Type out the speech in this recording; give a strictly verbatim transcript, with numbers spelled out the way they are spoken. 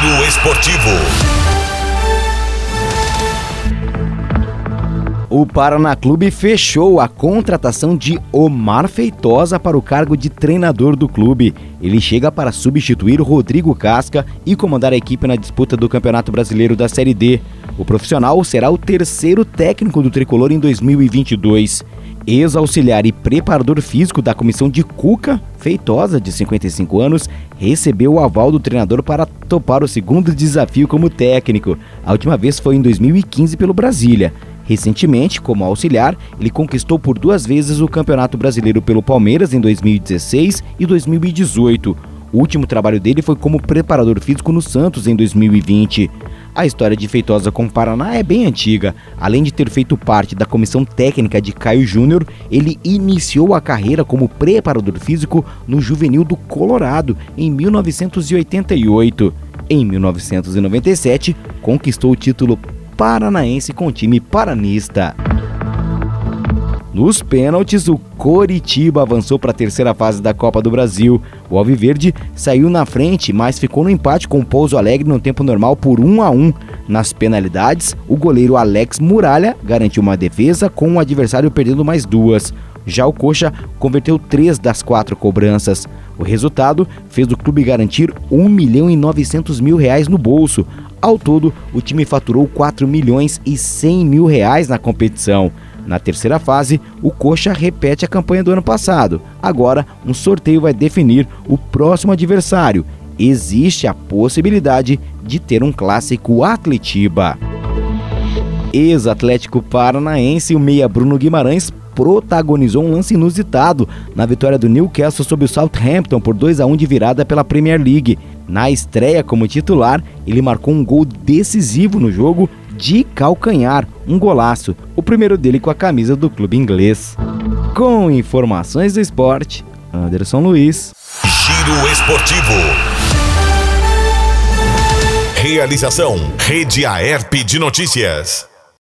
Giro Esportivo. O Paraná Clube fechou a contratação de Omar Feitosa para o cargo de treinador do clube. Ele chega para substituir Rodrigo Casca e comandar a equipe na disputa do Campeonato Brasileiro da Série D. O profissional será o terceiro técnico do tricolor em dois mil e vinte e dois. Ex-auxiliar e preparador físico da comissão de Cuca, Feitosa, de cinquenta e cinco anos, recebeu o aval do treinador para topar o segundo desafio como técnico. A última vez foi em dois mil e quinze pelo Brasília. Recentemente, como auxiliar, ele conquistou por duas vezes o Campeonato Brasileiro pelo Palmeiras em dois mil e dezesseis e dois mil e dezoito. O último trabalho dele foi como preparador físico no Santos em dois mil e vinte. A história de Feitosa com o Paraná é bem antiga. Além de ter feito parte da comissão técnica de Caio Júnior, ele iniciou a carreira como preparador físico no Juvenil do Colorado em mil novecentos e oitenta e oito. Em mil novecentos e noventa e sete, conquistou o título paranaense com o time paranista. Nos pênaltis, o Coritiba avançou para a terceira fase da Copa do Brasil. O Alviverde saiu na frente, mas ficou no empate com o Pouso Alegre no tempo normal por um a um. Nas penalidades, o goleiro Alex Muralha garantiu uma defesa, com o adversário perdendo mais duas. Já o Coxa converteu três das quatro cobranças. O resultado fez o clube garantir um milhão e novecentos mil reais no bolso. Ao todo, o time faturou quatro milhões e cem mil reais na competição. Na terceira fase, o Coxa repete a campanha do ano passado. Agora, um sorteio vai definir o próximo adversário. Existe a possibilidade de ter um clássico Atletiba. Ex-Atlético Paranaense, o meia Bruno Guimarães protagonizou um lance inusitado na vitória do Newcastle sobre o Southampton por dois a um de virada pela Premier League. Na estreia como titular, ele marcou um gol decisivo no jogo de calcanhar, um golaço, o primeiro dele com a camisa do clube inglês. Com informações do esporte, Anderson Luiz. Giro Esportivo. Realização: Rede Aerp de Notícias.